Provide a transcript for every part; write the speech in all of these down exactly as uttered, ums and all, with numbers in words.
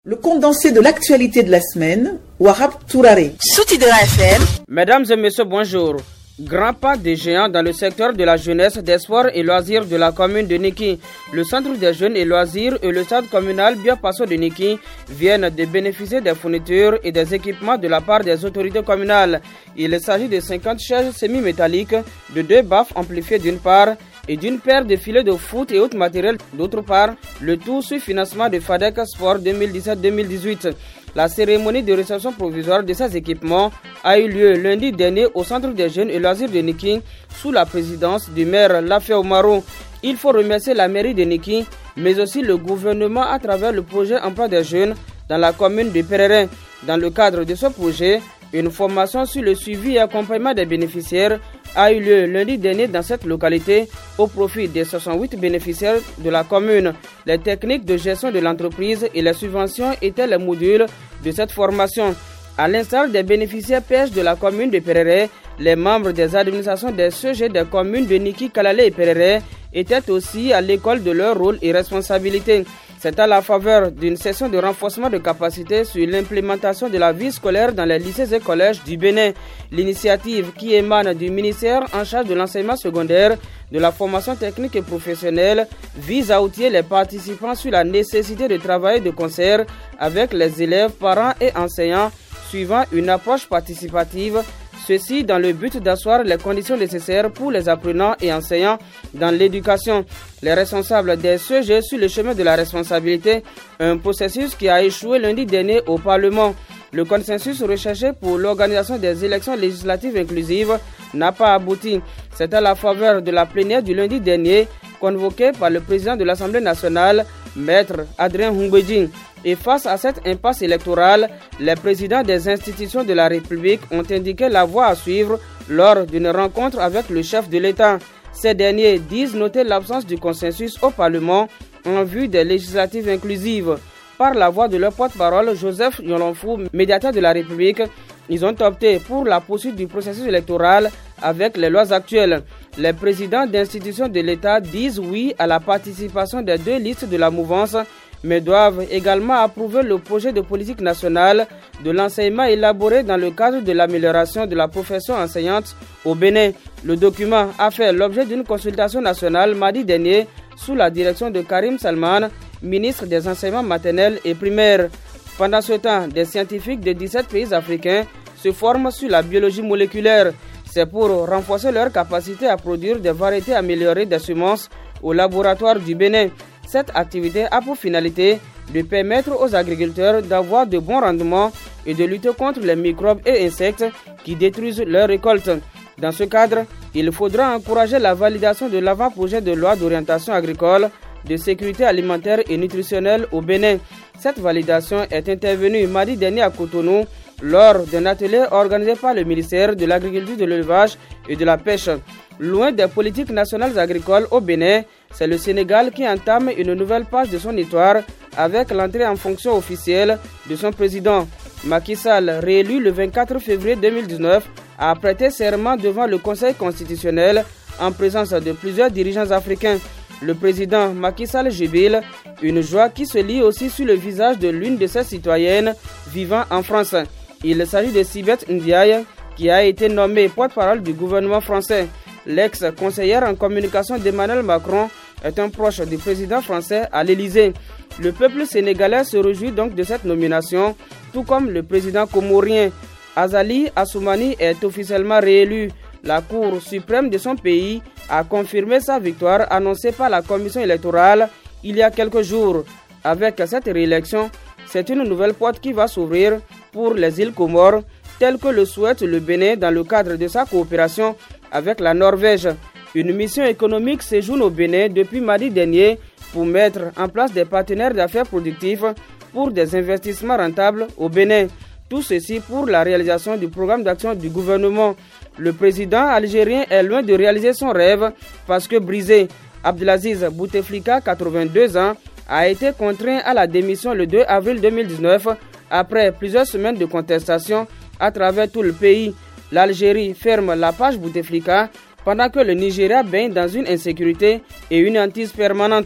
Le condensé de l'actualité de la semaine, Wahab Tourare. Souti de la F M. Mesdames et messieurs, bonjour. Grand pas des géants dans le secteur de la jeunesse, des sports et loisirs de la commune de Niki. Le centre des jeunes et loisirs et le stade communal Biapasso de Niki viennent de bénéficier des fournitures et des équipements de la part des autorités communales. Il s'agit de cinquante chaises semi-métalliques, de deux baffes amplifiées d'une part et d'une paire de filets de foot et autres matériels d'autre part, le tout sous financement de FADEC Sport deux mille dix-sept deux mille dix-huit. La cérémonie de réception provisoire de ces équipements a eu lieu lundi dernier au centre des jeunes et loisirs de Niki sous la présidence du maire Lafé Omaro. Il faut remercier la mairie de Niki, mais aussi le gouvernement à travers le projet emploi des jeunes dans la commune de Pérérin. Dans le cadre de ce projet, une formation sur le suivi et accompagnement des bénéficiaires a eu lieu lundi dernier dans cette localité au profit des soixante-huit bénéficiaires de la commune. Les techniques de gestion de l'entreprise et les subventions étaient les modules de cette formation. À l'instar des bénéficiaires pêche de la commune de Pérérin, les membres des administrations des C G des communes de Niki, Kalalé et Pérérin étaient aussi à l'école de leur rôle et responsabilités. C'est à la faveur d'une session de renforcement de capacité sur l'implémentation de la vie scolaire dans les lycées et collèges du Bénin. L'initiative qui émane du ministère en charge de l'enseignement secondaire, de la formation technique et professionnelle vise à outiller les participants sur la nécessité de travailler de concert avec les élèves, parents et enseignants suivant une approche participative. Ceci dans le but d'asseoir les conditions nécessaires pour les apprenants et enseignants dans l'éducation. Les responsables des C G sur le chemin de la responsabilité, un processus qui a échoué lundi dernier au Parlement. Le consensus recherché pour l'organisation des élections législatives inclusives n'a pas abouti. C'est à la faveur de la plénière du lundi dernier, convoquée par le président de l'Assemblée nationale, Maître Adrien Humbedjing. Et face à cette impasse électorale, les présidents des institutions de la République ont indiqué la voie à suivre lors d'une rencontre avec le chef de l'État. Ces derniers disent noter l'absence du consensus au Parlement en vue des législatives inclusives. Par la voix de leur porte-parole, Joseph Yolonfou, médiateur de la République, ils ont opté pour la poursuite du processus électoral avec les lois actuelles. Les présidents d'institutions de l'État disent oui à la participation des deux listes de la mouvance, mais doivent également approuver le projet de politique nationale de l'enseignement élaboré dans le cadre de l'amélioration de la profession enseignante au Bénin. Le document a fait l'objet d'une consultation nationale mardi dernier sous la direction de Karim Salman, ministre des enseignements maternels et primaires. Pendant ce temps, des scientifiques de dix-sept pays africains se forment sur la biologie moléculaire. C'est pour renforcer leur capacité à produire des variétés améliorées des semences au laboratoire du Bénin. Cette activité a pour finalité de permettre aux agriculteurs d'avoir de bons rendements et de lutter contre les microbes et insectes qui détruisent leurs récoltes. Dans ce cadre, il faudra encourager la validation de l'avant-projet de loi d'orientation agricole, de sécurité alimentaire et nutritionnelle au Bénin. Cette validation est intervenue mardi dernier à Cotonou lors d'un atelier organisé par le ministère de l'Agriculture, de l'Élevage et de la Pêche. Loin des politiques nationales agricoles au Bénin, c'est le Sénégal qui entame une nouvelle page de son histoire avec l'entrée en fonction officielle de son président. Macky Sall, réélu le vingt-quatre février deux mille dix-neuf, a prêté serment devant le Conseil constitutionnel en présence de plusieurs dirigeants africains. Le président Macky Sall jubile, une joie qui se lit aussi sur le visage de l'une de ses citoyennes vivant en France. Il s'agit de Sibeth Ndiaye, qui a été nommée porte-parole du gouvernement français. L'ex-conseillère en communication d'Emmanuel Macron est un proche du président français à l'Élysée. Le peuple sénégalais se réjouit donc de cette nomination, tout comme le président comorien. Azali Assoumani est officiellement réélu. La Cour suprême de son pays a confirmé sa victoire annoncée par la commission électorale il y a quelques jours. Avec cette réélection, c'est une nouvelle porte qui va s'ouvrir pour les îles Comores, telle que le souhaite le Bénin dans le cadre de sa coopération avec la Norvège. Une mission économique séjourne au Bénin depuis mardi dernier pour mettre en place des partenaires d'affaires productifs pour des investissements rentables au Bénin. Tout ceci pour la réalisation du programme d'action du gouvernement. Le président algérien est loin de réaliser son rêve parce que brisé. Abdelaziz Bouteflika, quatre-vingt-deux ans, a été contraint à la démission le deux avril deux mille dix-neuf après plusieurs semaines de contestation à travers tout le pays. L'Algérie ferme la page Bouteflika pendant que le Nigeria baigne dans une insécurité et une hantise permanente.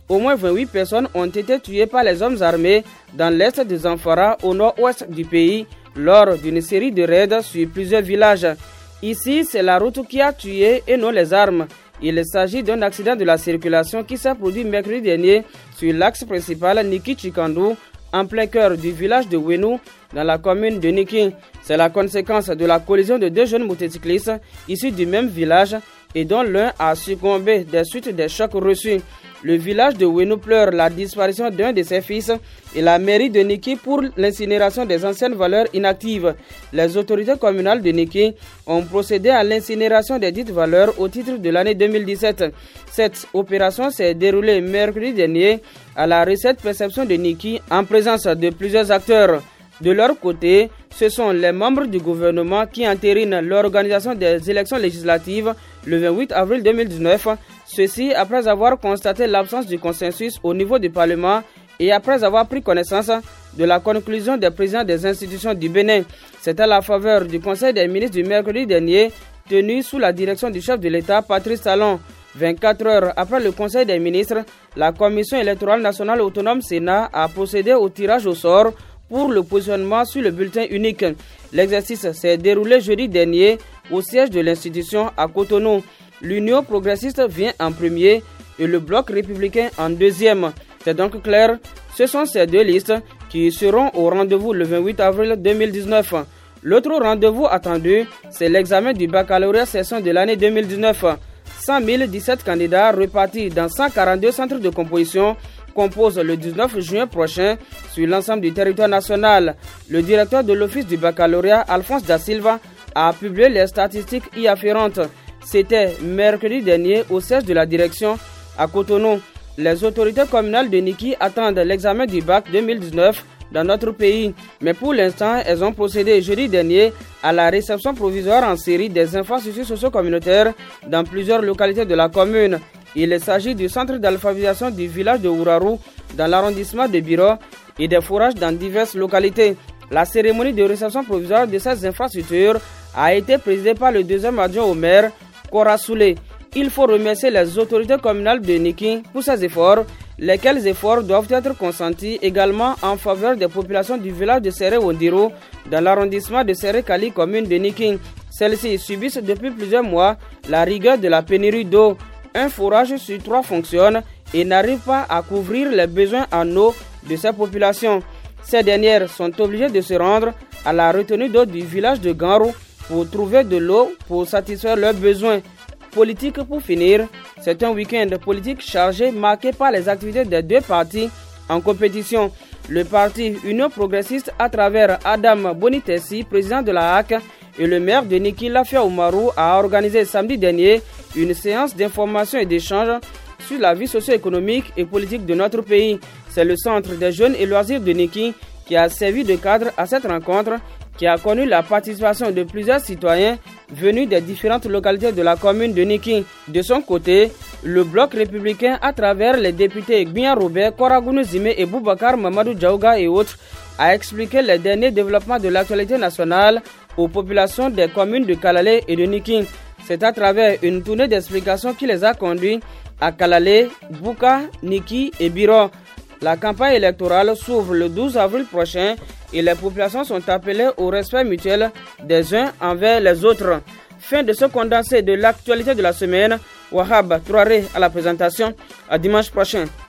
Au moins vingt-huit personnes ont été tuées par les hommes armés dans l'est de Zamfara, au nord-ouest du pays, lors d'une série de raids sur plusieurs villages. Ici, c'est la route qui a tué et non les armes. Il s'agit d'un accident de la circulation qui s'est produit mercredi dernier sur l'axe principal Niki-Chikandou, en plein cœur du village de Wenou, dans la commune de Niki. C'est la conséquence de la collision de deux jeunes motocyclistes issus du même village et dont l'un a succombé des suites des chocs reçus. Le village de Wenou pleure la disparition d'un de ses fils et la mairie de Niki pour l'incinération des anciennes valeurs inactives. Les autorités communales de Niki ont procédé à l'incinération des dites valeurs au titre de l'année deux mille dix-sept. Cette opération s'est déroulée mercredi dernier à la recette perception de Niki en présence de plusieurs acteurs. De leur côté, ce sont les membres du gouvernement qui entérinent l'organisation des élections législatives le vingt-huit avril deux mille dix-neuf, ceci après avoir constaté l'absence du consensus au niveau du Parlement et après avoir pris connaissance de la conclusion des présidents des institutions du Bénin. C'est à la faveur du Conseil des ministres du mercredi dernier, tenu sous la direction du chef de l'État, Patrice Talon. vingt-quatre heures après le Conseil des ministres, la Commission électorale nationale autonome Sénat a procédé au tirage au sort pour le positionnement sur le bulletin unique. L'exercice s'est déroulé jeudi dernier au siège de l'institution à Cotonou. L'Union progressiste vient en premier et le Bloc républicain en deuxième. C'est donc clair, ce sont ces deux listes qui seront au rendez-vous le vingt-huit avril deux mille dix-neuf. L'autre rendez-vous attendu, c'est l'examen du baccalauréat session de l'année deux mille dix-neuf. cent mille dix-sept candidats repartis dans cent quarante-deux centres de composition composent le dix-neuf juin prochain sur l'ensemble du territoire national. Le directeur de l'office du baccalauréat, Alphonse Da Silva, a publié les statistiques y afférentes. C'était mercredi dernier au siège de la direction à Cotonou. Les autorités communales de Niki attendent l'examen du bac deux mille dix-neuf dans notre pays. Mais pour l'instant, elles ont procédé jeudi dernier à la réception provisoire en série des infrastructures socio-communautaires dans plusieurs localités de la commune. Il s'agit du centre d'alphabétisation du village de Ouraru dans l'arrondissement de Biro et des forages dans diverses localités. La cérémonie de réception provisoire de ces infrastructures a été présidée par le deuxième adjoint au maire, Kora Soulé. Il faut remercier les autorités communales de Niki pour ces efforts, lesquels efforts doivent être consentis également en faveur des populations du village de Seré-Wondiro dans l'arrondissement de Seré-Kali, commune de Niki. Celles-ci subissent depuis plusieurs mois la rigueur de la pénurie d'eau. Un forage sur trois fonctionne et n'arrive pas à couvrir les besoins en eau de ces populations. Ces dernières sont obligées de se rendre à la retenue d'eau du village de Ganrou pour trouver de l'eau pour satisfaire leurs besoins. Politique pour finir, c'est un week-end politique chargé marqué par les activités des deux partis en compétition. Le parti Union progressiste à travers Adam Bonitessi, président de la H A C, et le maire de Niki Lafia Oumarou a organisé samedi dernier une séance d'information et d'échange sur la vie socio-économique et politique de notre pays. C'est le centre des jeunes et loisirs de Niki qui a servi de cadre à cette rencontre qui a connu la participation de plusieurs citoyens venus des différentes localités de la commune de Niki. De son côté, le Bloc républicain à travers les députés Gbia Robert, Koragounou Zime et Boubacar Mamadou Djaouga et autres a expliqué les derniers développements de l'actualité nationale aux populations des communes de Kalalé et de Niki. C'est à travers une tournée d'explications qui les a conduits à Kalalé, Bouka, Niki et Biro. La campagne électorale s'ouvre le douze avril prochain et les populations sont appelées au respect mutuel des uns envers les autres. Fin de ce condensé de l'actualité de la semaine. Wahab Touaré à la présentation. À dimanche prochain.